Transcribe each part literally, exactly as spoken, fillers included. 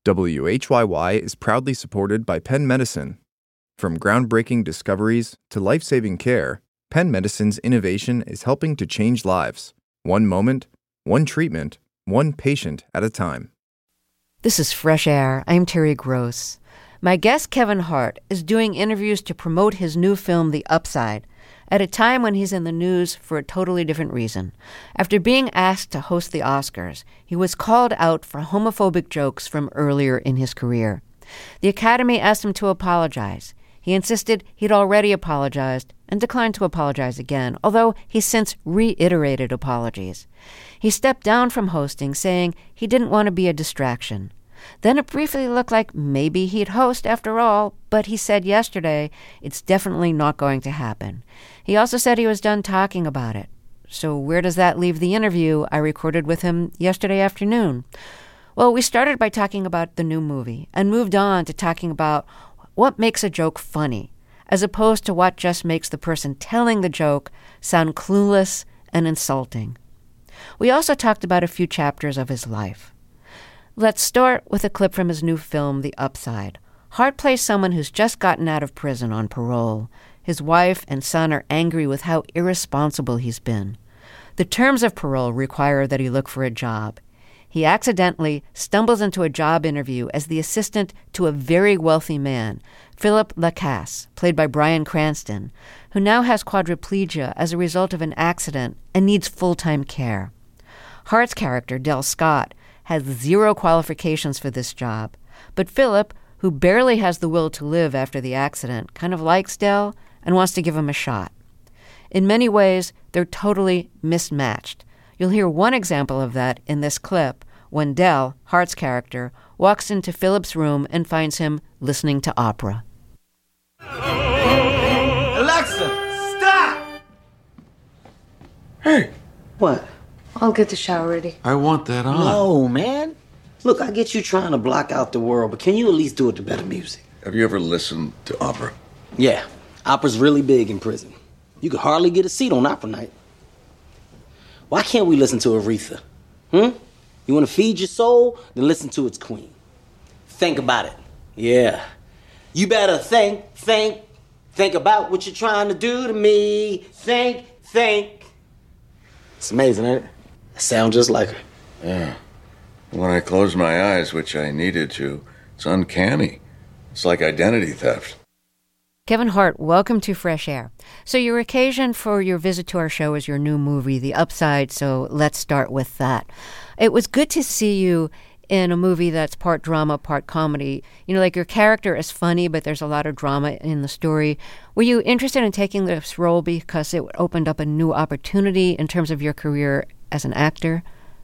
W H Y Y is proudly supported by Penn Medicine. From groundbreaking discoveries to life-saving care, Penn Medicine's innovation is helping to change lives, one moment, one treatment, one patient at a time. This is Fresh Air. I'm Terry Gross. My guest, Kevin Hart, is doing interviews to promote his new film, The Upside, at a time when he's in the news for a totally different reason. After being asked to host the Oscars, he was called out for homophobic jokes from earlier in his career. The Academy asked him to apologize. He insisted he'd already apologized and declined to apologize again, although he's since reiterated apologies. He stepped down from hosting, saying he didn't want to be a distraction. Then it briefly looked like maybe he'd host after all, but he said yesterday it's definitely not going to happen. He also said he was done talking about it. So where does that leave the interview I recorded with him yesterday afternoon? Well, we started by talking about the new movie and moved on to talking about what makes a joke funny, as opposed to what just makes the person telling the joke sound clueless and insulting. We also talked about a few chapters of his life. Let's start with a clip from his new film, The Upside. Hart plays someone who's just gotten out of prison on parole. His wife and son are angry with how irresponsible he's been. The terms of parole require that he look for a job. He accidentally stumbles into a job interview as the assistant to a very wealthy man, Philip Lacasse, played by Bryan Cranston, who now has quadriplegia as a result of an accident and needs full-time care. Hart's character, Del Scott, has zero qualifications for this job, but Philip, who barely has the will to live after the accident, kind of likes Del and wants to give him a shot. In many ways, they're totally mismatched. You'll hear one example of that in this clip when Del, Hart's character, walks into Philip's room and finds him listening to opera. Alexa, stop! Hey. What? I'll get the shower ready. I want that on. No, man. Look, I get you trying to block out the world, but can you at least do it to better music? Have you ever listened to opera? Yeah, opera's really big in prison. You could hardly get a seat on opera night. Why can't we listen to Aretha? Hmm? You want to feed your soul? Then listen to its queen. Think about it. Yeah. You better think, think, think about what you're trying to do to me. Think, think. It's amazing, ain't it? I sound just like her. Yeah. When I close my eyes, which I needed to, it's uncanny. It's like identity theft. Kevin Hart, welcome to Fresh Air. So your occasion for your visit to our show is your new movie, The Upside, so let's start with that. It was good to see you in a movie that's part drama, part comedy. You know, like your character is funny, but there's a lot of drama in the story. Were you interested in taking this role because it opened up a new opportunity in terms of your career as an actor?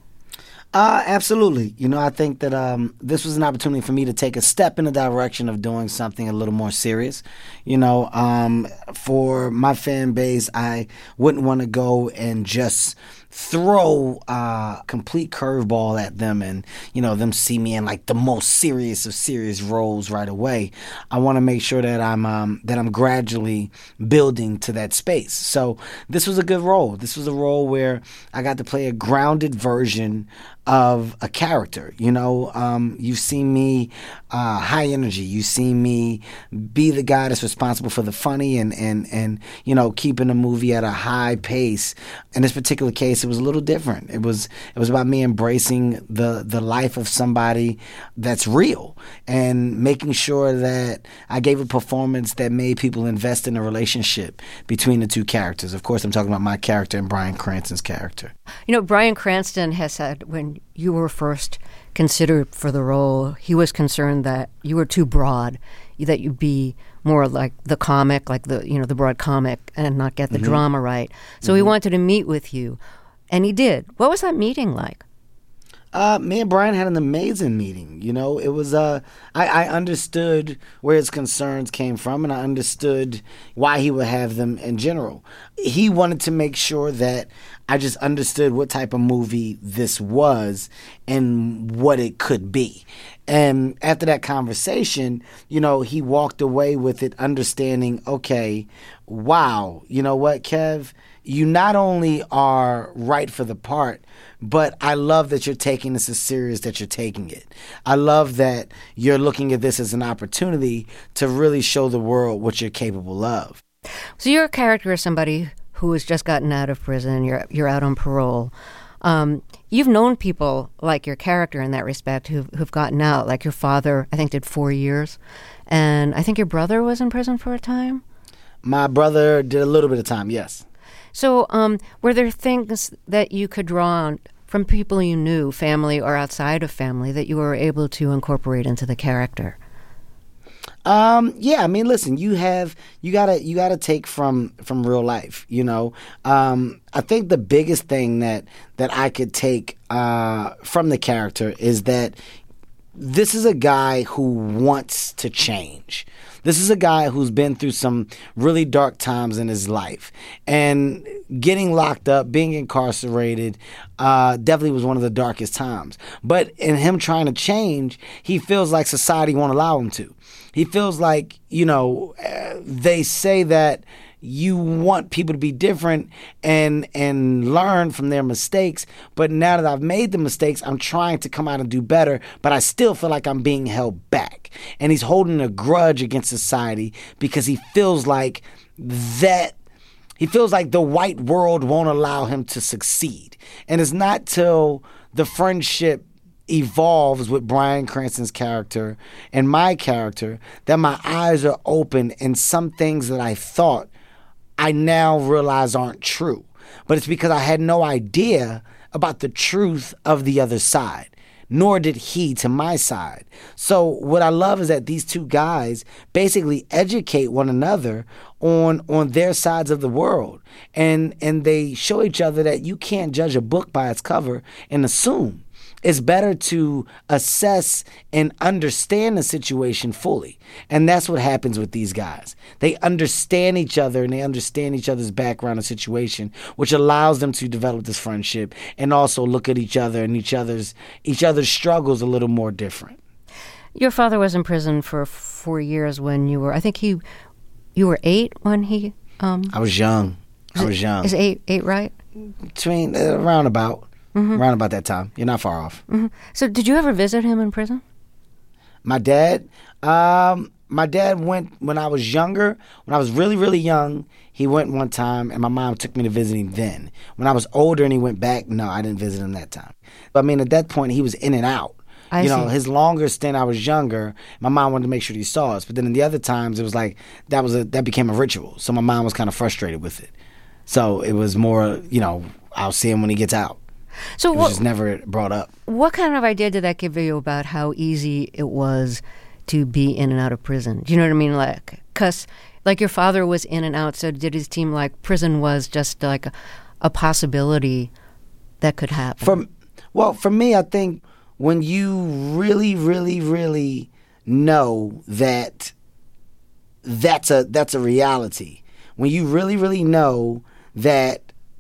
Uh, absolutely. You know, I think that um, this was an opportunity for me to take a step in the direction of doing something a little more serious. You know, um, for my fan base, I wouldn't want to go and just throw a uh, complete curveball at them and, you know, them see me in like the most serious of serious roles right away. I want to make sure that I'm um, that I'm gradually building to that space. So this was a good role. This was a role where I got to play a grounded version of a character. You know, um, you've seen me uh, high energy. You've seen me be the guy that's responsible for the funny and, and, and, you know, keeping a movie at a high pace. In this particular case, it was a little different. It was it was about me embracing the, the life of somebody that's real and making sure that I gave a performance that made people invest in a relationship between the two characters. Of course, I'm talking about my character and Bryan Cranston's character. You know, Bryan Cranston has said when you were first considered for the role, he was concerned that you were too broad, that you'd be more like the comic, like the, you know, the broad comic and not get the mm-hmm. drama right. So mm-hmm. he wanted to meet with you, and he did. What was that meeting like? Uh, me and Bryan had an amazing meeting. You know, it was, uh, I, I understood where his concerns came from, and I understood why he would have them in general. He wanted to make sure that I just understood what type of movie this was and what it could be. And after that conversation, you know, he walked away with it understanding, okay, wow, you know what, Kev? you not only are right for the part, but I love that you're taking this as serious that you're taking it. I love that you're looking at this as an opportunity to really show the world what you're capable of. So your character is somebody who has just gotten out of prison. You're you're out on parole. Um, you've known people like your character in that respect who've, who've gotten out, like your father, I think, did four years. And I think your brother was in prison for a time? My brother did a little bit of time, yes. So um, were there things that you could draw on from people you knew, family or outside of family, that you were able to incorporate into the character? Um, yeah, I mean, listen, you have, you gotta, you gotta take from, from real life, you know. Um, I think the biggest thing that, that I could take, uh, from the character is that this is a guy who wants to change. This is a guy who's been through some really dark times in his life. And getting locked up, being incarcerated, uh, definitely was one of the darkest times. But in him trying to change, he feels like society won't allow him to. He feels like, you know, uh, they say that you want people to be different and and learn from their mistakes. But now that I've made the mistakes, I'm trying to come out and do better, but I still feel like I'm being held back. And he's holding a grudge against society because he feels like that he feels like the white world won't allow him to succeed. And it's not till the friendship evolves with Bryan Cranston's character and my character that my eyes are open, and some things that I thought I now realize aren't true. But it's because I had no idea about the truth of the other side, nor did he to my side. So what I love is that these two guys basically educate one another on on their sides of the world, and and they show each other that you can't judge a book by its cover and assume. It's better to assess and understand the situation fully. And that's what happens with these guys. They understand each other and they understand each other's background and situation, which allows them to develop this friendship and also look at each other and each other's each other's struggles a little more different. Your father was in prison for four years when you were, I think he, you were eight when he... Um, I was young. I was young. Is eight, eight right? Between, uh, around about. Mm-hmm. Around about that time. You're not far off. Mm-hmm. So did you ever visit him in prison? My dad? Um, my dad went when I was younger. When I was really, really young, he went one time, and my mom took me to visit him then. When I was older and he went back, no, I didn't visit him that time. But I mean, at that point, he was in and out. I you know, see. His longer stint, I was younger. My mom wanted to make sure he saw us. But then in the other times, it was like that was a that became a ritual. So my mom was kind of frustrated with it. So it was more, you know, I'll see him when he gets out. So it what, was just never brought up. What kind of idea did that give you about how easy it was to be in and out of prison? Do you know what I mean? Like, because like your father was in and out, so did his team like prison was just like a, a possibility that could happen? For, well, for me, I think when you really, really, really know that that's a that's a reality, when you really, really know that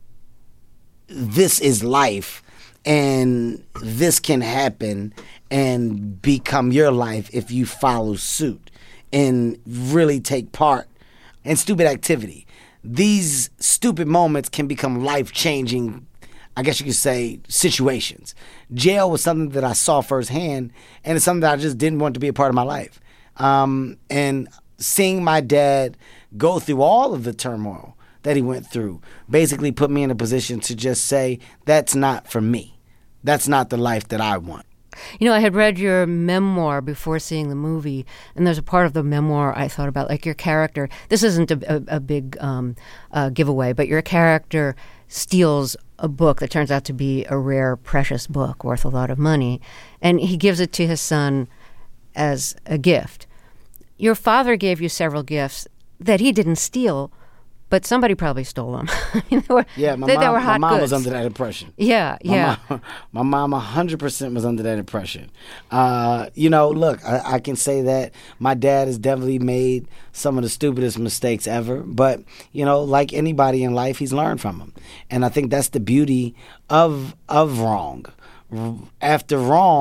this is life and this can happen and become your life if you follow suit and really take part in stupid activity. These stupid moments can become life-changing, I guess you could say, situations. Jail was something that I saw firsthand, and it's something that I just didn't want to be a part of my life. Um, and seeing my dad go through all of the turmoil that he went through basically put me in a position to just say, that's not for me. That's not the life that I want. You know, I had read your memoir before seeing the movie, and there's a part of the memoir I thought about, like your character. This isn't a, a, a big um, uh, giveaway, but your character steals a book that turns out to be a rare, precious book worth a lot of money, and he gives it to his son as a gift. Your father gave you several gifts that he didn't steal, but somebody probably stole them. I mean, they were, yeah, my they, mom, they were hot my mom goods. was under that impression. Yeah, my yeah. Mom, my mom one hundred percent was under that impression. Uh, you know, look, I, I can say that my dad has definitely made some of the stupidest mistakes ever. But, you know, like anybody in life, he's learned from them. And I think that's the beauty of of wrong. After wrong,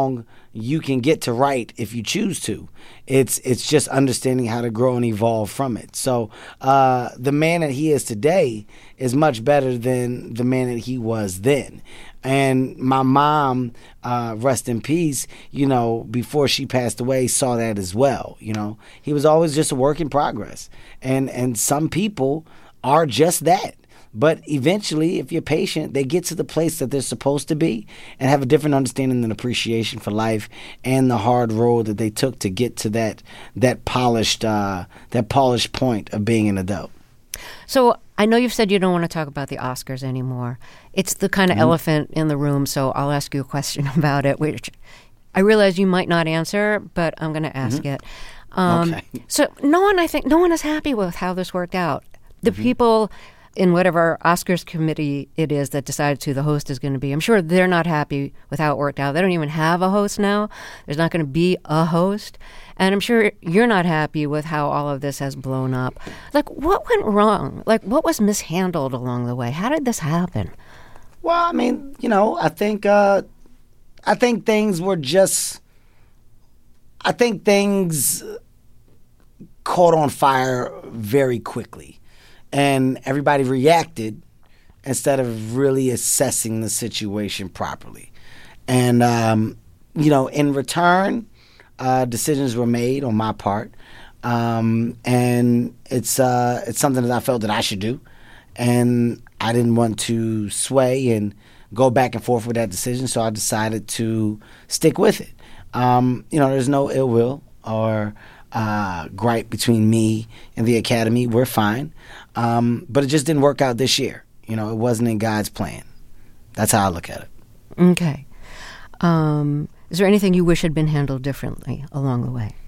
you can get to right if you choose to. It's it's just understanding how to grow and evolve from it. So uh, the man that he is today is much better than the man that he was then. And my mom, uh, rest in peace, you know, before she passed away, saw that as well. You know, he was always just a work in progress. And and some people are just that. But eventually, if you're patient, they get to the place that they're supposed to be and have a different understanding and appreciation for life and the hard road that they took to get to that that polished uh, that polished point of being an adult. So I know you've said you don't want to talk about the Oscars anymore. It's the kind of mm-hmm. elephant in the room, so I'll ask you a question about it, which I realize you might not answer, but I'm going to ask mm-hmm. it. Um, okay. So no one, I think, no one is happy with how this worked out. The mm-hmm. people in whatever Oscars committee it is that decides who the host is going to be, I'm sure they're not happy with how it worked out. They don't even have a host now. There's not going to be a host. And I'm sure you're not happy with how all of this has blown up. Like, what went wrong? Like, what was mishandled along the way? How did this happen? Well, I mean, you know, I think, uh, I think things were just, I think things caught on fire very quickly. And everybody reacted instead of really assessing the situation properly. And, um, you know, in return, uh, decisions were made on my part. Um, and it's uh, it's something that I felt that I should do. And I didn't want to sway and go back and forth with that decision, so I decided to stick with it. Um, you know, there's no ill will or uh, gripe between me and the Academy. We're fine. Um, but it just didn't work out this year. You know, it wasn't in God's plan. That's how I look at it. Okay. Um, is there anything you wish had been handled differently along the way?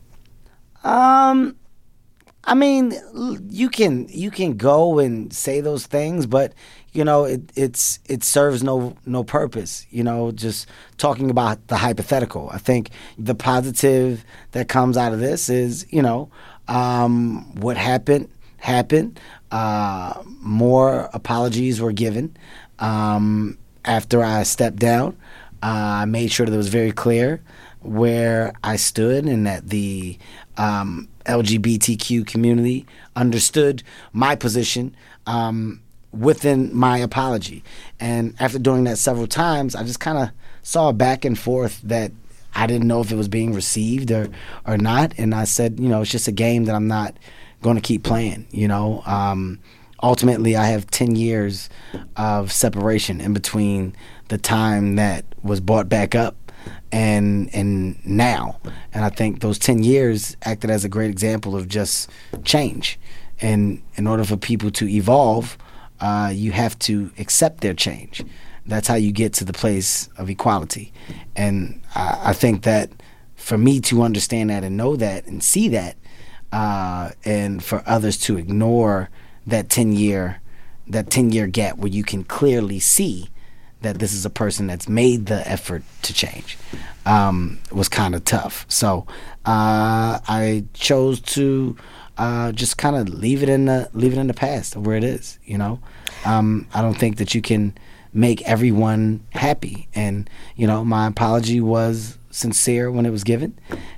Um, I mean, you can you can go and say those things, but you know, it it's it serves no no purpose. You know, just talking about the hypothetical. I think the positive that comes out of this is, you know, um, what happened. happened. Uh, more apologies were given um, after I stepped down. Uh, I made sure that it was very clear where I stood and that the um, L G B T Q community understood my position um, within my apology. And after doing that several times, I just kind of saw a back and forth that I didn't know if it was being received or, or not. And I said, you know, it's just a game that I'm not going to keep playing, you know. Um, ultimately, I have ten years of separation in between the time that was brought back up and and now. And I think those ten years acted as a great example of just change. And in order for people to evolve, uh, you have to accept their change. That's how you get to the place of equality. And I, I think that for me to understand that and know that and see that, Uh, and for others to ignore that ten year that ten year gap where you can clearly see that this is a person that's made the effort to change um, was kind of tough. So uh, I chose to uh, just kind of leave it in the leave it in the past of where it is. You know, um, I don't think that you can make everyone happy, and you know, my apology was sincere when it was given,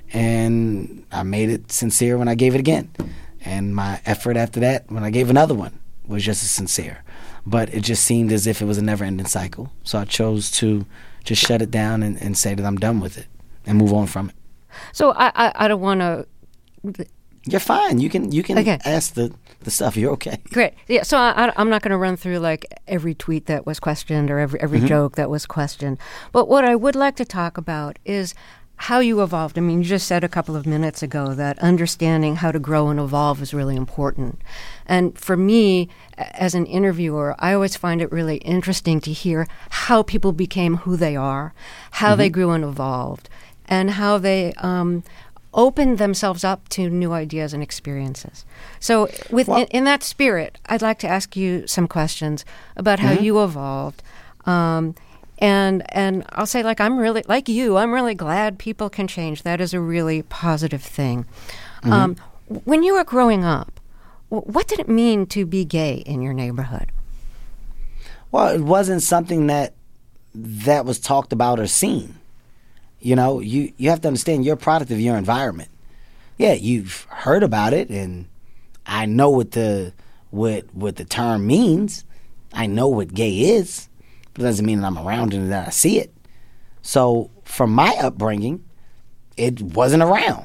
and I made it sincere when I gave it again. And my effort after that, when I gave another one, was just as sincere. But it just seemed as if it was a never-ending cycle. So I chose to just shut it down and, and say that I'm done with it and move on from it. So I I, I don't want to... You're fine. You can you can okay. ask the, the stuff. You're okay. Great. Yeah. So I, I'm not going to run through like every tweet that was questioned or every every mm-hmm. joke that was questioned. But what I would like to talk about is how you evolved. I mean, you just said a couple of minutes ago that understanding how to grow and evolve is really important. And for me, as an interviewer, I always find it really interesting to hear how people became who they are, how mm-hmm. they grew and evolved, and how they um, opened themselves up to new ideas and experiences. So with well, in, in that spirit, I'd like to ask you some questions about how mm-hmm. you evolved. Um, And and I'll say, like, I'm really, like you, I'm really glad people can change. That is a really positive thing. Mm-hmm. Um, when you were growing up, what did it mean to be gay in your neighborhood? Well, it wasn't something that that was talked about or seen. You know, you, you have to understand you're a product of your environment. Yeah, you've heard about it, and I know what the what what the term means. I know what gay is, but it doesn't mean that I'm around it and that I see it. So from my upbringing, it wasn't around.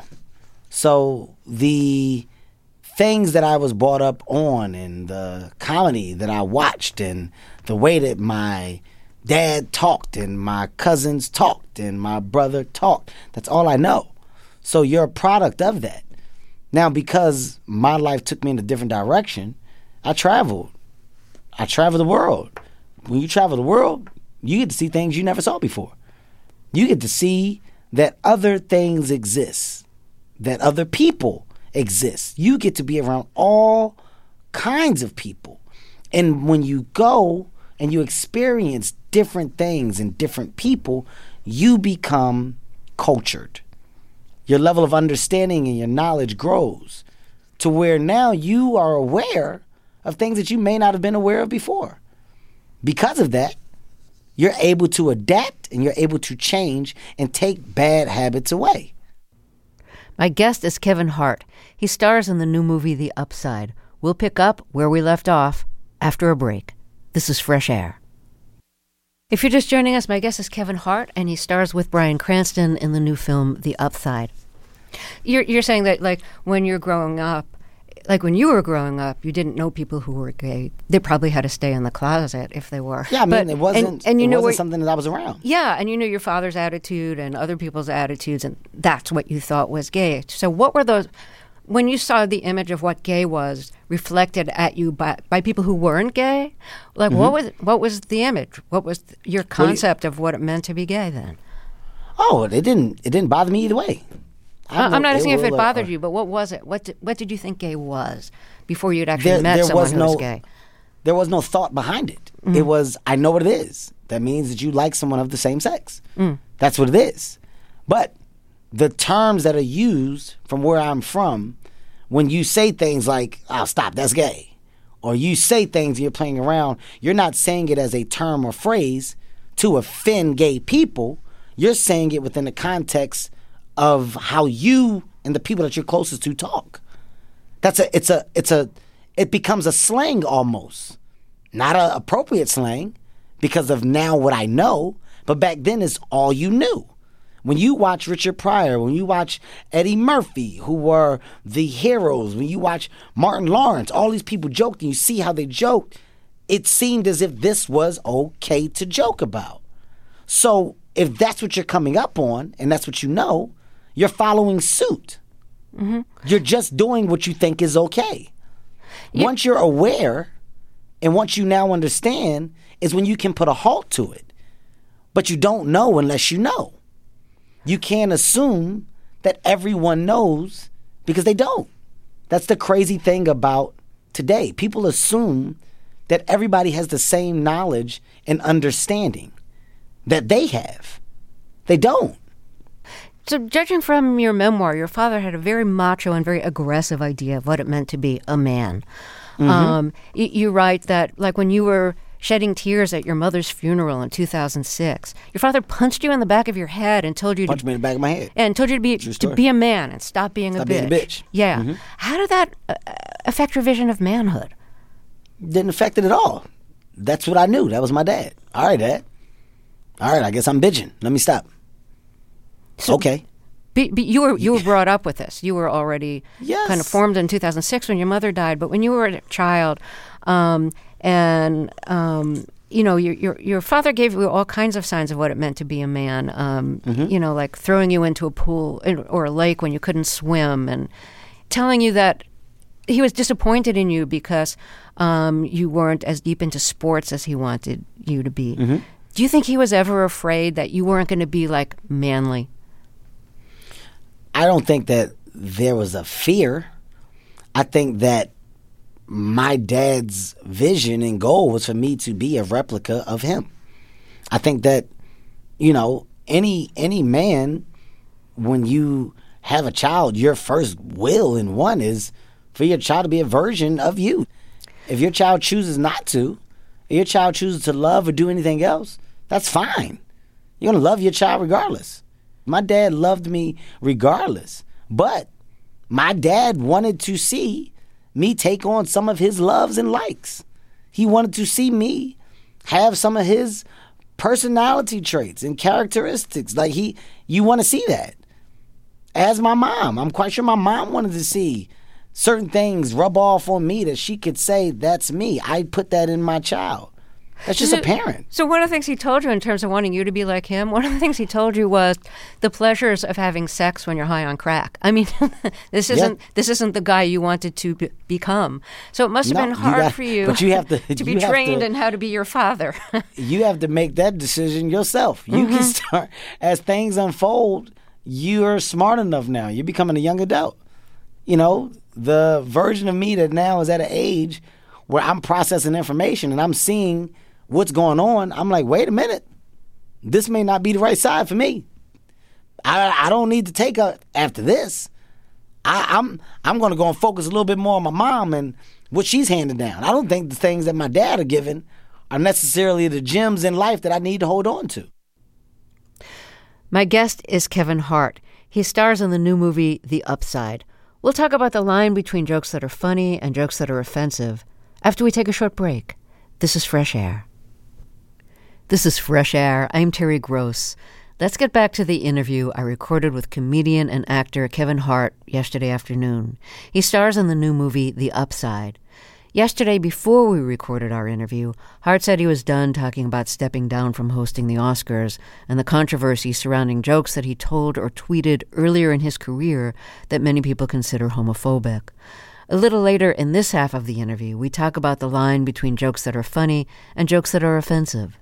So the things that I was brought up on and the comedy that I watched and the way that my dad talked and my cousins talked and my brother talked, that's all I know. So you're a product of that. Now, because my life took me in a different direction, I traveled. I traveled the world. When you travel the world, you get to see things you never saw before. You get to see that other things exist, that other people exist. You get to be around all kinds of people. And when you go and you experience different things and different people, you become cultured. Your level of understanding and your knowledge grows to where now you are aware of things that you may not have been aware of before. Because of that, you're able to adapt and you're able to change and take bad habits away. My guest is Kevin Hart. He stars in the new movie The Upside. We'll pick up where we left off after a break. This is Fresh Air. If you're just joining us, my guest is Kevin Hart, and he stars with Bryan Cranston in the new film The Upside. You're, you're saying that, like, when you're growing up, like when you were growing up, you didn't know people who were gay. They probably had to stay in the closet if they were. Yeah, I mean, but, it wasn't, and, and you it know wasn't where, something that I was around. Yeah, and you knew your father's attitude and other people's attitudes, and that's what you thought was gay. So what were those, when you saw the image of what gay was reflected at you by, by people who weren't gay, like mm-hmm. what was what was the image? What was your concept you, of what it meant to be gay then? Oh, it didn't, it didn't bother me either way. I'm, I'm not asking if it bothered or, you, but what was it? What did, what did you think gay was before you'd actually there, met there someone was who no, was gay? There was no thought behind it. Mm-hmm. It was, I know what it is. That means that you like someone of the same sex. Mm. That's what it is. But the terms that are used from where I'm from, when you say things like, oh, stop, that's gay, or you say things and you're playing around, you're not saying it as a term or phrase to offend gay people. You're saying it within the context of how you and the people that you're closest to talk. That's a, it's a, it's a, it becomes a slang almost. Not an appropriate slang because of now what I know, but back then it's all you knew. When you watch Richard Pryor, when you watch Eddie Murphy, who were the heroes, when you watch Martin Lawrence, all these people joked and you see how they joked, it seemed as if this was okay to joke about. So if that's what you're coming up on and that's what you know, you're following suit. Mm-hmm. You're just doing what you think is okay. Yeah. Once you're aware and once you now understand is when you can put a halt to it. But you don't know unless you know. You can't assume that everyone knows because they don't. That's the crazy thing about today. People assume that everybody has the same knowledge and understanding that they have. They don't. So judging from your memoir, your father had a very macho and very aggressive idea of what it meant to be a man. Mm-hmm. Um, you, you write that, like, when you were shedding tears at your mother's funeral in two thousand six, your father punched you in the back of your head and told you punched to, me in the back of my head and told you to be to be a man and stop being stop a being bitch. a bitch. Yeah. Mm-hmm. How did that uh, affect your vision of manhood? Didn't affect it at all. That's what I knew. That was my dad. All right, Dad. All right, I guess I'm bitching. Let me stop. So, okay. But, but you were you were brought up with this. You were already yes. kind of formed in two thousand six when your mother died. But when you were a child, um, and um, you know, your, your your father gave you all kinds of signs of what it meant to be a man. Um, mm-hmm. You know, like throwing you into a pool or a lake when you couldn't swim, and telling you that he was disappointed in you because um, you weren't as deep into sports as he wanted you to be. Mm-hmm. Do you think he was ever afraid that you weren't going to be like manly? I don't think that there was a fear. I think that my dad's vision and goal was for me to be a replica of him. I think that, you know, any any man, when you have a child, your first will and one is for your child to be a version of you. If your child chooses not to, if your child chooses to love or do anything else, that's fine. You're going to love your child regardless. My dad loved me regardless. But my dad wanted to see me take on some of his loves and likes. He wanted to see me have some of his personality traits and characteristics. Like he, you want to see that. As my mom, I'm quite sure my mom wanted to see certain things rub off on me that she could say, that's me. I put that in my child. That's just so, a parent. So one of the things he told you in terms of wanting you to be like him, one of the things he told you was the pleasures of having sex when you're high on crack. I mean, this isn't yeah. this isn't the guy you wanted to be- become. So it must have no, been hard you got, for you, but you have to, to be you trained to, in how to be your father. You have to make that decision yourself. You mm-hmm. can start, as things unfold, you're smart enough now. You're becoming a young adult. You know, the version of me that now is at an age where I'm processing information and I'm seeing what's going on. I'm like, wait a minute. This may not be the right side for me. I I don't need to take her after this. I, I'm I'm going to go and focus a little bit more on my mom and what she's handing down. I don't think the things that my dad are giving are necessarily the gems in life that I need to hold on to. My guest is Kevin Hart. He stars in the new movie, The Upside. We'll talk about the line between jokes that are funny and jokes that are offensive after we take a short break. This is Fresh Air. This is Fresh Air. I'm Terry Gross. Let's get back to the interview I recorded with comedian and actor Kevin Hart yesterday afternoon. He stars in the new movie, The Upside. Yesterday, before we recorded our interview, Hart said he was done talking about stepping down from hosting the Oscars and the controversy surrounding jokes that he told or tweeted earlier in his career that many people consider homophobic. A little later in this half of the interview, we talk about the line between jokes that are funny and jokes that are offensive.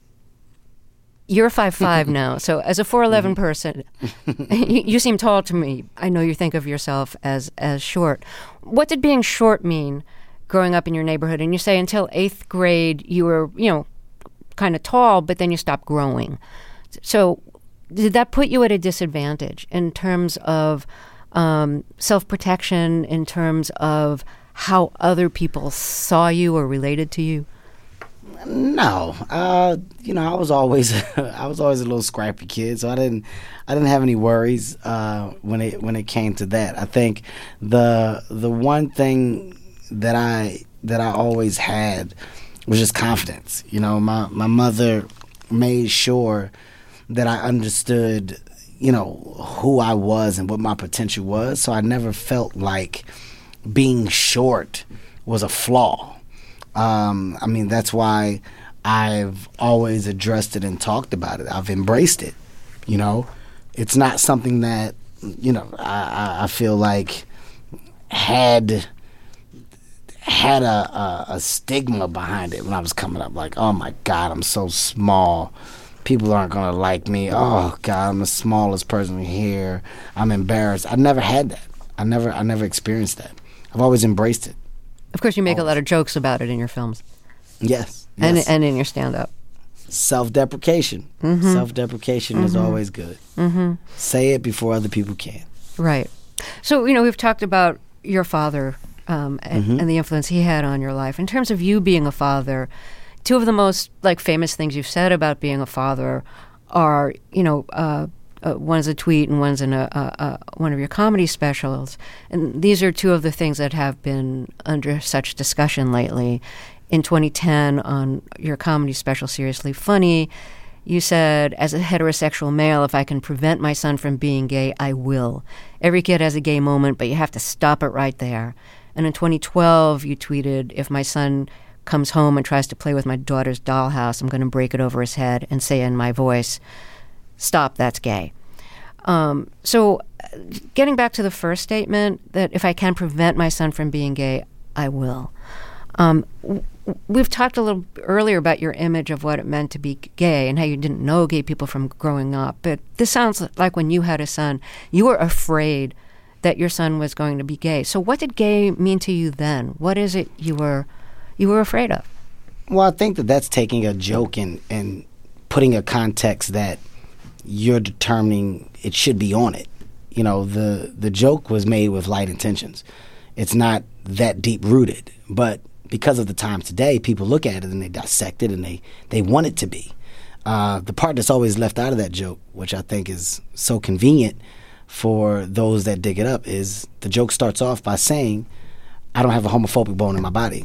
You're five five now, so as a four eleven person, you, you seem tall to me. I know you think of yourself as, as short. What did being short mean growing up in your neighborhood? And you say until eighth grade you were, you know, kind of tall, but then you stopped growing. So did that put you at a disadvantage in terms of um, self-protection, in terms of how other people saw you or related to you? No, uh, you know, I was always I was always a little scrappy kid, so I didn't I didn't have any worries uh, when it when it came to that. I think the the one thing that I that I always had was just confidence. You know, my my mother made sure that I understood, you know, who I was and what my potential was. So I never felt like being short was a flaw. Um, I mean, that's why I've always addressed it and talked about it. I've embraced it. You know, it's not something that, you know, I, I feel like had had a, a, a stigma behind it when I was coming up. Like, oh my God, I'm so small. People aren't going to like me. Oh God, I'm the smallest person here. I'm embarrassed. I never had that. I never, I never experienced that. I've always embraced it. Of course, you make always. a lot of jokes about it in your films. Yes. And yes. and in your stand-up. Self-deprecation. Mm-hmm. Self-deprecation mm-hmm. is always good. Mm-hmm. Say it before other people can. Right. So, you know, we've talked about your father um, and, mm-hmm. and the influence he had on your life. In terms of you being a father, two of the most, like, famous things you've said about being a father are, you know, uh, uh, one's a tweet and one's in a, a, a one of your comedy specials. And these are two of the things that have been under such discussion lately. In twenty ten, on your comedy special, Seriously Funny, you said, as a heterosexual male, if I can prevent my son from being gay, I will. Every kid has a gay moment, but you have to stop it right there. And in twenty twelve, you tweeted, if my son comes home and tries to play with my daughter's dollhouse, I'm going to break it over his head and say in my voice, stop, that's gay. Um, so getting back to the first statement, that if I can prevent my son from being gay, I will. Um, w- we've talked a little earlier about your image of what it meant to be gay and how you didn't know gay people from growing up. But this sounds like when you had a son, you were afraid that your son was going to be gay. So what did gay mean to you then? What is it you were you were afraid of? Well, I think that that's taking a joke and, and putting a context that you're determining it should be on it. You know, the the joke was made with light intentions. It's not that deep-rooted. But because of the times today, people look at it and they dissect it and they, they want it to be. Uh, the part that's always left out of that joke, which I think is so convenient for those that dig it up, is the joke starts off by saying, I don't have a homophobic bone in my body.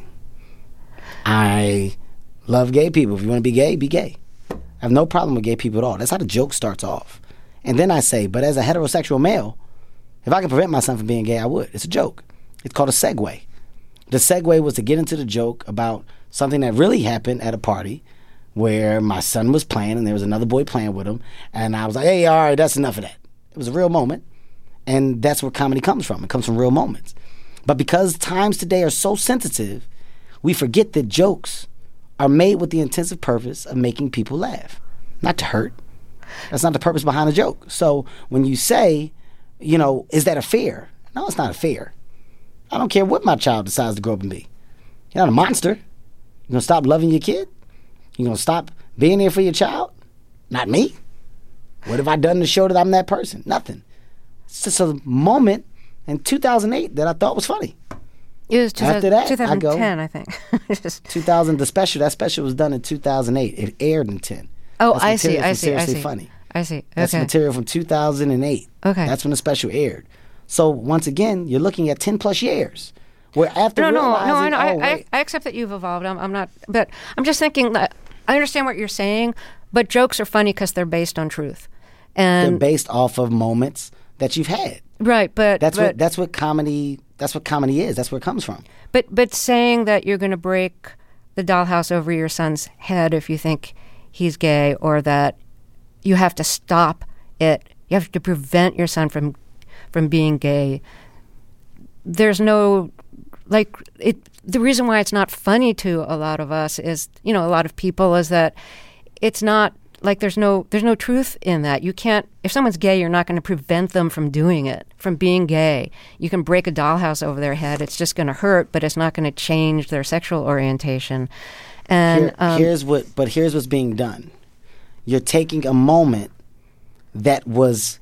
I love gay people. If you want to be gay, be gay. I have no problem with gay people at all. That's how the joke starts off. And then I say, but as a heterosexual male, if I could prevent myself from being gay, I would. It's a joke. It's called a segue. The segue was to get into the joke about something that really happened at a party where my son was playing and there was another boy playing with him. And I was like, hey, all right, that's enough of that. It was a real moment. And that's where comedy comes from. It comes from real moments. But because times today are so sensitive, we forget that jokes are made with the intensive purpose of making people laugh, not to hurt. That's not the purpose behind a joke. So when you say, you know, is that a fear? No, it's not a fear. I don't care what my child decides to grow up and be. You're not a monster. You're going to stop loving your kid? You're going to stop being there for your child? Not me. What have I done to show that I'm that person? Nothing. It's just a moment in two thousand eight that I thought was funny. It was After that, twenty ten, I, I, go, I think. Just two thousand, the special, that special was done in two thousand eight. It aired in ten. Oh, That's I see, I see, Seriously I see. Funny. I see. Okay. That's material from two thousand eight. Okay. That's when the special aired. So once again, you're looking at ten plus years. Where after no, no, no, realizing, I, know, oh, I, I, wait, I accept that you've evolved. I'm, I'm not, but I'm just thinking that I understand what you're saying, but jokes are funny because they're based on truth, and they're based off of moments that you've had. Right, but That's but, what that's what comedy. That's what comedy is. That's where it comes from. But but saying that you're going to break the dollhouse over your son's head if you think he's gay, or that you have to stop it, you have to prevent your son from from being gay. There's no, like, it. The reason why it's not funny to a lot of us is, you know, a lot of people, is that it's not, like, there's no there's no truth in that. You can't, if someone's gay, you're not going to prevent them from doing it, from being gay. You can break a dollhouse over their head. It's just going to hurt, but it's not going to change their sexual orientation. And Here, um, here's what, but here's what's being done. You're taking a moment that was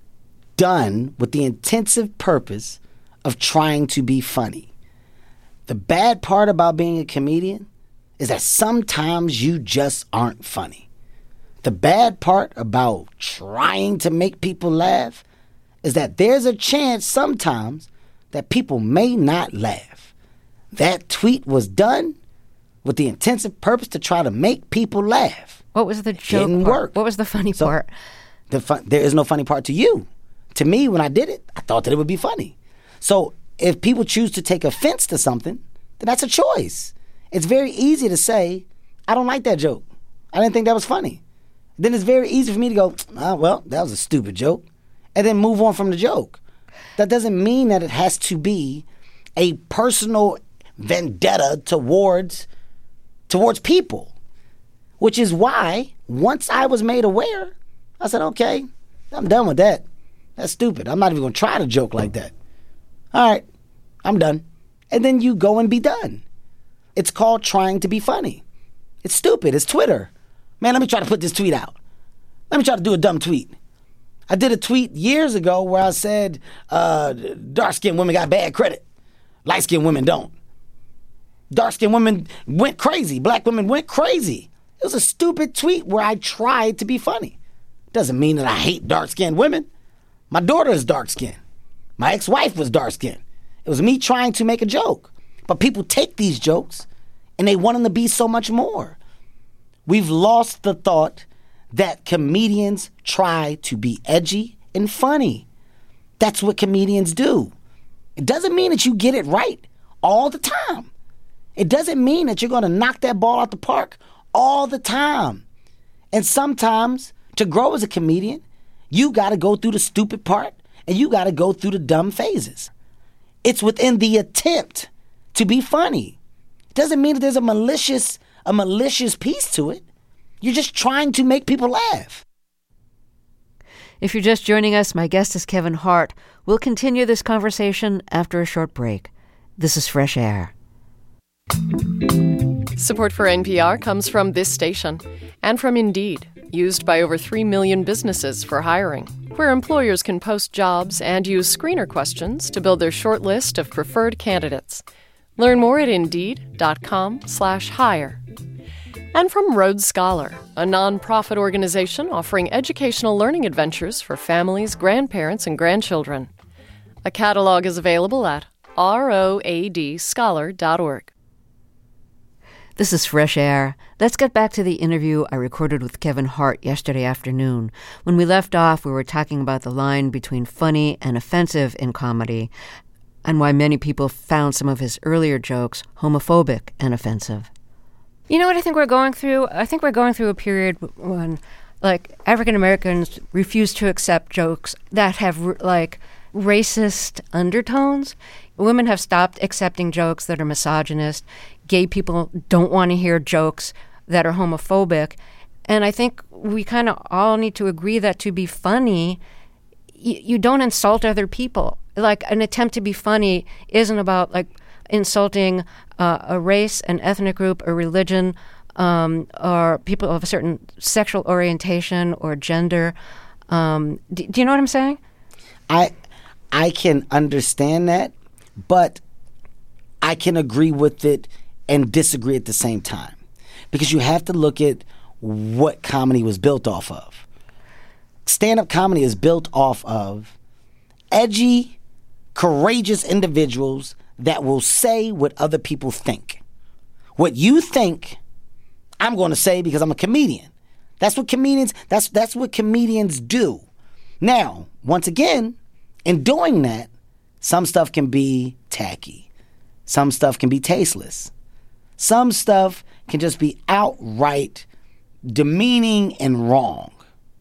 done with the intensive purpose of trying to be funny. The bad part about being a comedian is that sometimes you just aren't funny. The bad part about trying to make people laugh is that there's a chance sometimes that people may not laugh. That tweet was done with the intensive purpose to try to make people laugh. what was the joke didn't part? work. What was the funny So, part? The fun, there is no funny part to you. To me, when I did it, I thought that it would be funny. So if people choose to take offense to something, then that's a choice. It's very easy to say, I don't like that joke. I didn't think that was funny. Then it's very easy for me to go, oh, well, that was a stupid joke, and then move on from the joke. That doesn't mean that it has to be a personal vendetta towards towards people, which is why once I was made aware, I said, okay, I'm done with that. That's stupid. I'm not even going to try to joke like that. All right, I'm done. And then you go and be done. It's called trying to be funny. It's stupid. It's Twitter. Man, let me try to put this tweet out. Let me try to do a dumb tweet. I did a tweet years ago where I said uh, dark-skinned women got bad credit. Light-skinned women don't. Dark-skinned women went crazy. Black women went crazy. It was a stupid tweet where I tried to be funny. Doesn't mean that I hate dark-skinned women. My daughter is dark-skinned. My ex-wife was dark-skinned. It was me trying to make a joke. But people take these jokes and they want them to be so much more. We've lost the thought that comedians try to be edgy and funny. That's what comedians do. It doesn't mean that you get it right all the time. It doesn't mean that you're going to knock that ball out the park all the time. And sometimes, to grow as a comedian, you got to go through the stupid part and you got to go through the dumb phases. It's within the attempt to be funny. It doesn't mean that there's a malicious, a malicious piece to it. You're just trying to make people laugh. If you're just joining us, my guest is Kevin Hart. We'll continue this conversation after a short break. This is Fresh Air. Support for N P R comes from this station and from Indeed, used by over three million businesses for hiring, where employers can post jobs and use screener questions to build their short list of preferred candidates. Learn more at Indeed.com slash hire. And from Rhodes Scholar, a nonprofit organization offering educational learning adventures for families, grandparents, and grandchildren. A catalog is available at road scholar dot org. This is Fresh Air. Let's get back to the interview I recorded with Kevin Hart yesterday afternoon. When we left off, we were talking about the line between funny and offensive in comedy, and why many people found some of his earlier jokes homophobic and offensive. You know what I think we're going through? I think we're going through a period when, like, African Americans refuse to accept jokes that have, like, racist undertones. Women have stopped accepting jokes that are misogynist. Gay people don't want to hear jokes that are homophobic. And I think we kind of all need to agree that to be funny, y- you don't insult other people. Like, an attempt to be funny isn't about, like, insulting uh, a race, an ethnic group, a religion, um, or people of a certain sexual orientation or gender. Um, do, do you know what I'm saying? I I can understand that, but I can agree with it and disagree at the same time. Because you have to look at what comedy was built off of. Stand-up comedy is built off of edgy, courageous individuals that will say what other people think. What you think, I'm going to say because I'm a comedian. That's what comedians, that's that's what comedians do. Now, once again, in doing that, some stuff can be tacky. Some stuff can be tasteless. Some stuff can just be outright demeaning and wrong.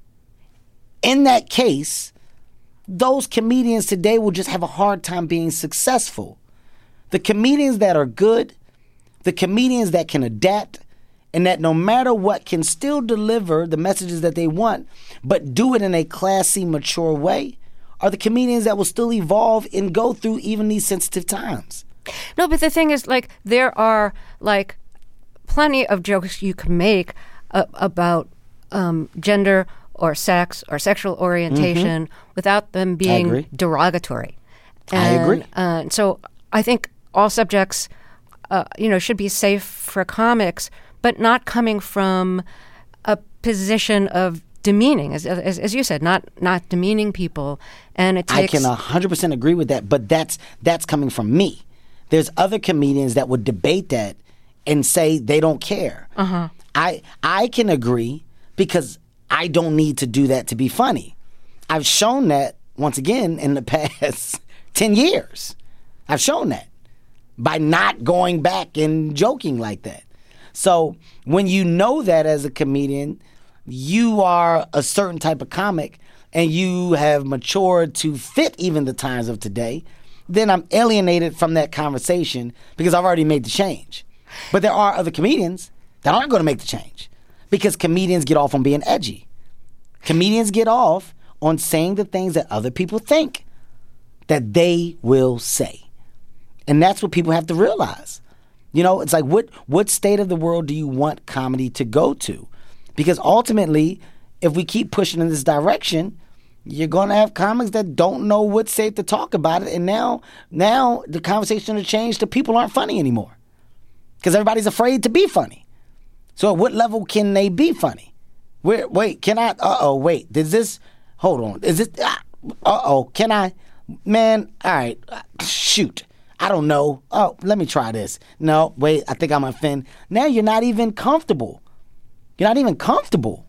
In that case, those comedians today will just have a hard time being successful. The comedians that are good, the comedians that can adapt, and that no matter what can still deliver the messages that they want, but do it in a classy, mature way, are the comedians that will still evolve and go through even these sensitive times. No, but the thing is, like, there are, like, plenty of jokes you can make uh, about um, gender or sex or sexual orientation mm-hmm. without them being derogatory. And, I agree. Uh, so I think all subjects, uh, you know, should be safe for comics, but not coming from a position of demeaning, as, as as you said, not not demeaning people. And it takes. I can one hundred percent agree with that, but that's that's coming from me. There's other comedians that would debate that and say they don't care. Uh-huh. I I can agree because I don't need to do that to be funny. I've shown that, once again, in the past ten years. I've shown that by not going back and joking like that. So when you know that as a comedian, you are a certain type of comic and you have matured to fit even the times of today, then I'm alienated from that conversation because I've already made the change. But there are other comedians that aren't going to make the change because comedians get off on being edgy. Comedians get off on saying the things that other people think that they will say. And that's what people have to realize. You know, it's like, what what state of the world do you want comedy to go to? Because ultimately, if we keep pushing in this direction, you're going to have comics that don't know what's safe to talk about it. And now, now the conversation will change to people aren't funny anymore. Because everybody's afraid to be funny. So at what level can they be funny? Where, wait, can I? Uh-oh, wait. Does this, hold on. Is this, uh, uh-oh, can I? Man, all right, shoot. I don't know. Oh, let me try this. No, wait, I think I'm offended. Now you're not even comfortable. You're not even comfortable.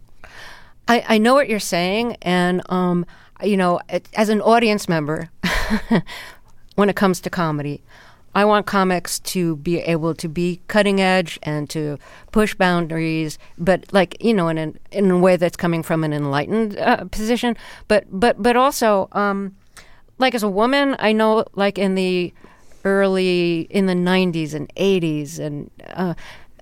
I, I know what you're saying, and um, you know, it, as an audience member, when it comes to comedy, I want comics to be able to be cutting edge and to push boundaries, but like, you know, in an, in a way that's coming from an enlightened uh, position. But but but also, um, like as a woman, I know, like in the early in the nineties and eighties, and uh,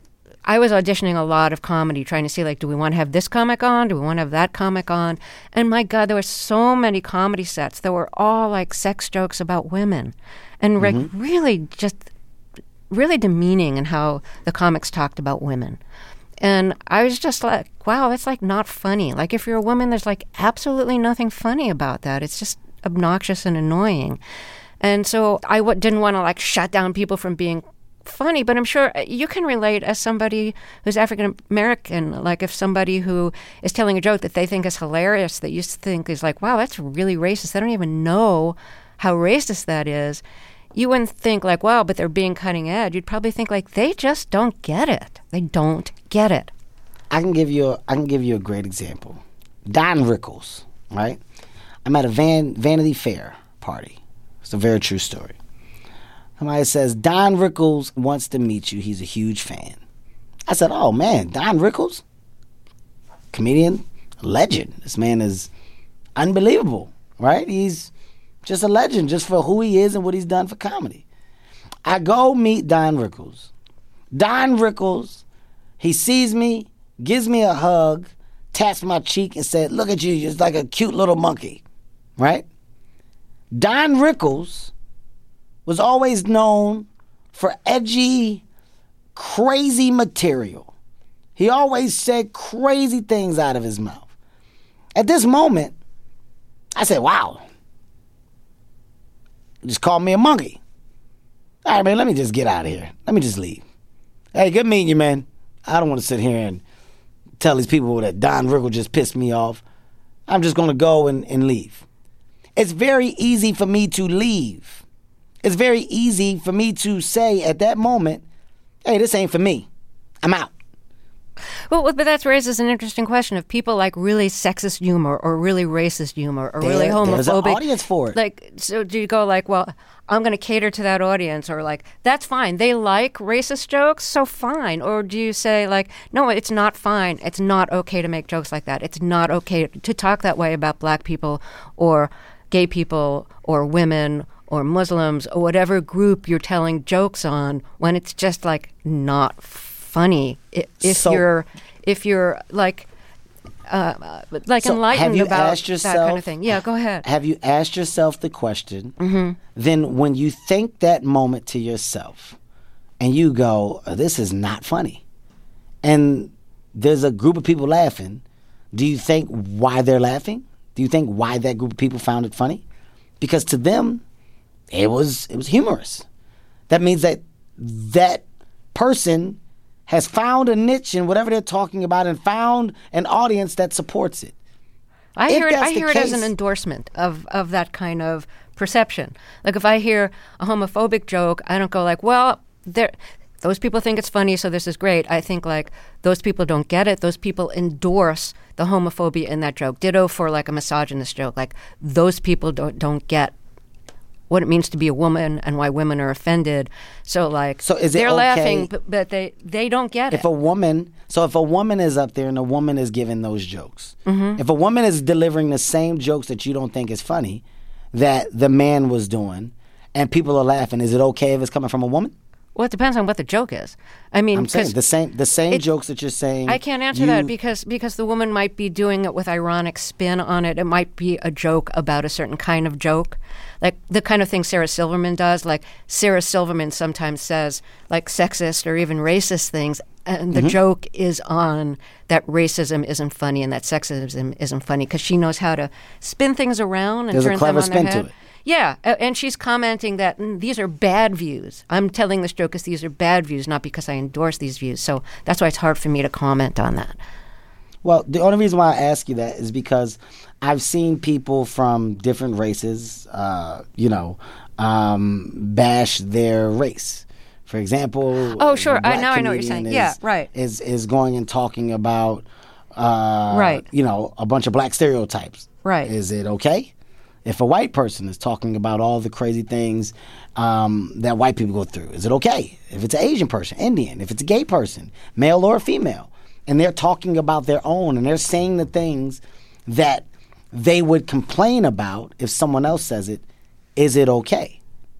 I was auditioning a lot of comedy, trying to see, like, do we want to have this comic on? Do we want to have that comic on? And my God, there were so many comedy sets that were all like sex jokes about women, and like mm-hmm. really just really demeaning in how the comics talked about women. And I was just like, wow, that's like not funny. Like, if you're a woman, there's like absolutely nothing funny about that. It's just obnoxious and annoying. And so I w- didn't want to like shut down people from being funny, but I'm sure you can relate as somebody who's African American. Like if somebody who is telling a joke that they think is hilarious, that you think is like, wow, that's really racist. They don't even know how racist that is. You wouldn't think like, wow, but they're being cutting edge. You'd probably think like, they just don't get it. They don't get it. I can give you a, I can give you a great example. Don Rickles, right? I'm at a Van, Vanity Fair party. It's a very true story. Somebody says, Don Rickles wants to meet you. He's a huge fan. I said, oh, man, Don Rickles? Comedian, legend. This man is unbelievable, right? He's just a legend just for who he is and what he's done for comedy. I go meet Don Rickles. Don Rickles, he sees me, gives me a hug, taps my cheek and said, look at you, you're just like a cute little monkey, right? Don Rickles was always known for edgy, crazy material. He always said crazy things out of his mouth. At this moment, I said, wow. Just called me a monkey. All right, man, let me just get out of here. Let me just leave. Hey, good meeting you, man. I don't want to sit here and tell these people that Don Rickles just pissed me off. I'm just going to go and, and leave. It's very easy for me to leave. It's very easy for me to say at that moment, hey, this ain't for me. I'm out. Well, but that raises an interesting question. If people like really sexist humor or really racist humor or There- really homophobic, there's an audience for it. Like, so do you go like, well, I'm going to cater to that audience, or like, that's fine. They like racist jokes, so fine. Or do you say like, no, it's not fine. It's not okay to make jokes like that. It's not okay to talk that way about black people or gay people or women or Muslims or whatever group you're telling jokes on when it's just like not funny. I- If So- you're if you're like uh, like So enlightened have you about asked that yourself, kind of thing. Yeah, go ahead. Have you asked yourself the question, then when you think that moment to yourself and you go, oh, this is not funny, and there's a group of people laughing, do you think why they're laughing? Do you think why that group of people found it funny? Because to them, it was it was humorous. That means that that person has found a niche in whatever they're talking about and found an audience that supports it. I If hear it. that's I the hear it as an case- endorsement of, of that kind of perception. Like if I hear a homophobic joke, I don't go like, well, there. Those people think it's funny, so this is great. I think like those people don't get it. Those people endorse the homophobia in that joke. Ditto for like a misogynist joke. Like those people don't don't get what it means to be a woman and why women are offended. So like So is it they're okay laughing, but, but they they don't get If it. a woman, so if a woman is up there and a woman is giving those jokes, Mm-hmm. if a woman is delivering the same jokes that you don't think is funny that the man was doing, and people are laughing, is it okay if it's coming from a woman? Well, it depends on what the joke is. I mean, I'm saying 'cause the same the same it- jokes that you're saying. I can't answer you- that because because the woman might be doing it with ironic spin on it. It might be a joke about a certain kind of joke, like the kind of thing Sarah Silverman does. Like Sarah Silverman sometimes says like sexist or even racist things, and Mm-hmm. the joke is on that racism isn't funny and that sexism isn't funny because she knows how to spin things around and There's a turn clever them on their spin to head. it. Yeah, a- and she's commenting that mm, these are bad views. I'm telling this joke because these are bad views, not because I endorse these views. So that's why it's hard for me to comment on that. Well, the only reason why I ask you that is because I've seen people from different races, uh, you know, um, bash their race. For example, Oh, sure. the I- black now I know what you're comedian saying. Yeah, is- right. Is is going and talking about, uh, Right. you know, a bunch of black stereotypes. Right. Is it okay if a white person is talking about all the crazy things um, that white people go through? Is it okay if it's an Asian person, Indian, if it's a gay person, male or female, and they're talking about their own and they're saying the things that they would complain about if someone else says it? Is it okay?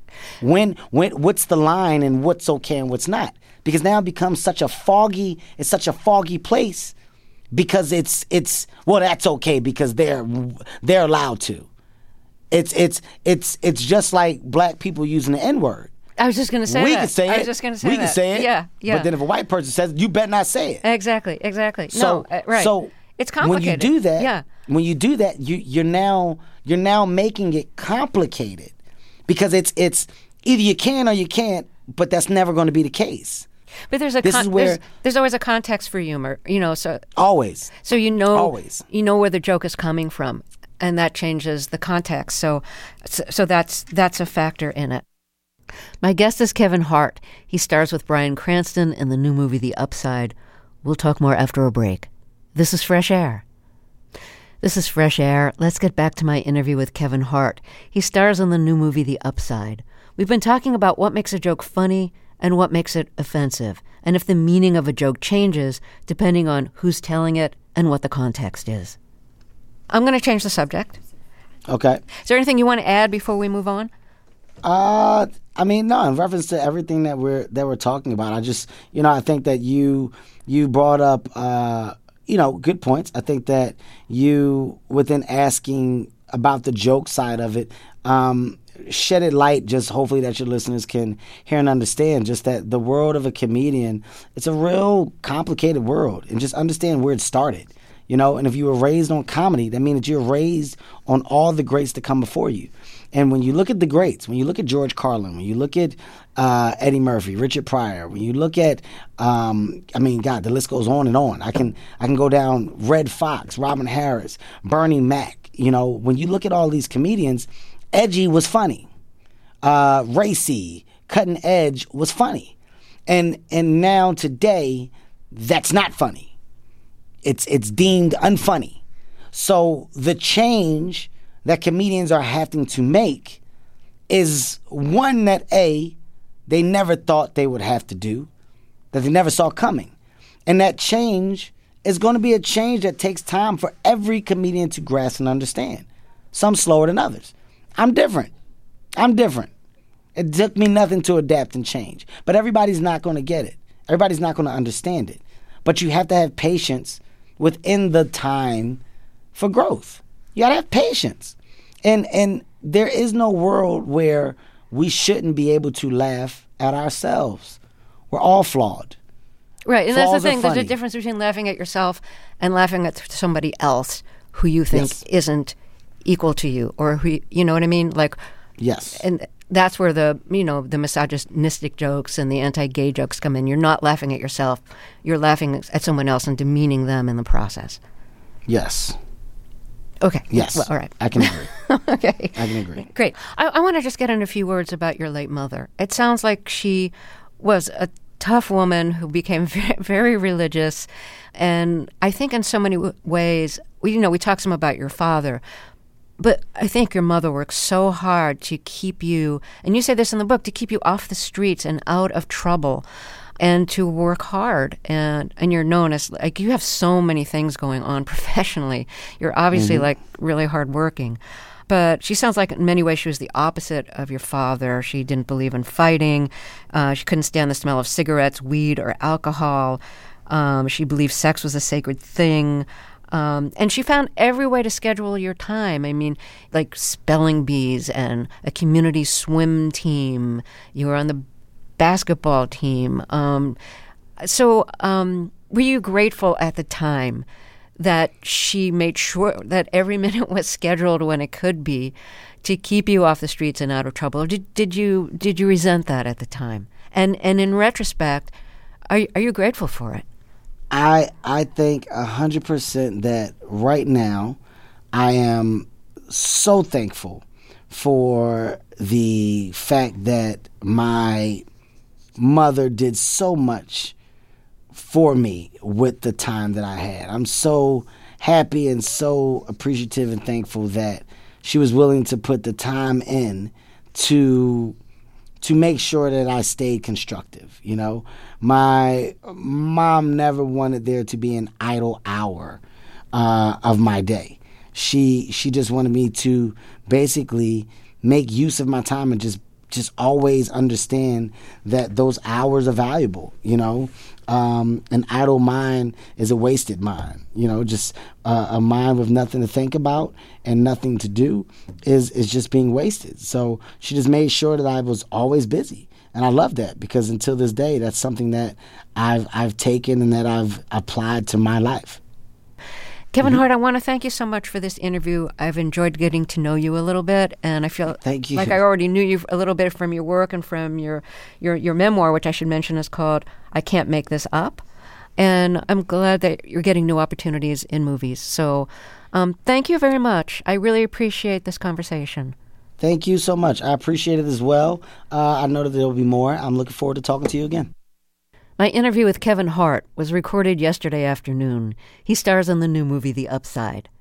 When when what's the line and what's okay and what's not? Because now it becomes such a foggy, it's such a foggy place because it's it's well that's okay because they're they're allowed to. It's it's it's it's just like black people using the N-word. I was just going to say we that. can say it. I was just going to say we that. can say it. Yeah, yeah. But then if a white person says it, you better not say it. Exactly, exactly. So no, uh, right. So it's when you complicated. do that, yeah. when you do that, you you're now you're now making it complicated because it's it's either you can or you can't but that's never going to be the case. But there's a This con- is where- there's, there's always a context for humor, you know. So Always. so you know Always. you know where the joke is coming from, and that changes the context. So so, so that's that's a factor in it. My guest is Kevin Hart. He stars with Bryan Cranston in the new movie The Upside. We'll talk more after a break. This is Fresh Air. This is Fresh Air. Let's get back to my interview with Kevin Hart. He stars in the new movie The Upside. We've been talking about what makes a joke funny and what makes it offensive, and if the meaning of a joke changes depending on who's telling it and what the context is. I'm going to change the subject. Okay. Is there anything you want to add before we move on? Uh, I mean, no. In reference to everything that we're that we're talking about, I just, you know, I think that you you brought up, uh, you know, good points. I think that you, within asking about the joke side of it, um, shedded light. Just hopefully that your listeners can hear and understand. Just that the world of a comedian, it's a real complicated world, and just understand where it started. You know, and if you were raised on comedy, that means that you're raised on all the greats to come before you. And when you look at the greats, when you look at George Carlin, when you look at uh, Eddie Murphy, Richard Pryor, when you look at, um, I mean, God, the list goes on and on. I can I can go down Red Fox, Robin Harris, Bernie Mac. You know, when you look at all these comedians, edgy was funny, uh, racy, cutting edge was funny, and and now today, that's not funny. It's it's deemed unfunny. So the change that comedians are having to make is one that A, they never thought they would have to do, that they never saw coming. And that change is going to be a change that takes time for every comedian to grasp and understand. Some slower than others. I'm different. I'm different. It took me nothing to adapt and change. But everybody's not going to get it. Everybody's not going to understand it. But you have to have patience within the time for growth. You gotta have patience. And and there is no world where we shouldn't be able to laugh at ourselves. We're all flawed. Right, and that's the Flaws are thing. There's a funny. difference between laughing at yourself and laughing at somebody else who you think Yes. isn't equal to you, or who, you know what I mean? Like, Yes. and that's where the, you know, the misogynistic jokes and the anti-gay jokes come in. You're not laughing at yourself. You're laughing at someone else and demeaning them in the process. Yes. Okay. Yes. Well, all right. I can agree. Okay. I can agree. Great. I, I want to just get in a few words about your late mother. It sounds like she was a tough woman who became very, very religious. And I think in so many w- ways, we, you know, we talk some about your father, but I think your mother worked so hard to keep you, and you say this in the book, to keep you off the streets and out of trouble and to work hard. And and you're known as, like, you have so many things going on professionally. You're obviously, Mm-hmm. like, really hardworking. But she sounds like in many ways she was the opposite of your father. She didn't believe in fighting. Uh, she couldn't stand the smell of cigarettes, weed, or alcohol. Um, she believed sex was a sacred thing. Um, and she found every way to schedule your time. I mean, like spelling bees and a community swim team. You were on the basketball team. Um, so um, were you grateful at the time that she made sure that every minute was scheduled when it could be to keep you off the streets and out of trouble? Or did, did you did you resent that at the time? And and in retrospect, are are you grateful for it? I I think a hundred percent that right now I am so thankful for the fact that my mother did so much for me with the time that I had. I'm so happy and so appreciative and thankful that she was willing to put the time in to to make sure that I stayed constructive. You know, my mom never wanted there to be an idle hour uh, of my day. She she just wanted me to basically make use of my time and just just always understand that those hours are valuable. You know, um, an idle mind is a wasted mind. You know, just uh, a mind with nothing to think about and nothing to do is is just being wasted. So she just made sure that I was always busy, and I love that because until this day, that's something that I've I've taken and that I've applied to my life. Kevin Mm-hmm. Hart, I want to thank you so much for this interview. I've enjoyed getting to know you a little bit, and I feel Thank you. like I already knew you a little bit from your work and from your, your, your memoir, which I should mention is called I Can't Make This Up. And I'm glad that you're getting new opportunities in movies. So um, thank you very much. I really appreciate this conversation. Thank you so much. I appreciate it as well. Uh, I know that there will be more. I'm looking forward to talking to you again. My interview with Kevin Hart was recorded yesterday afternoon. He stars in the new movie The Upside.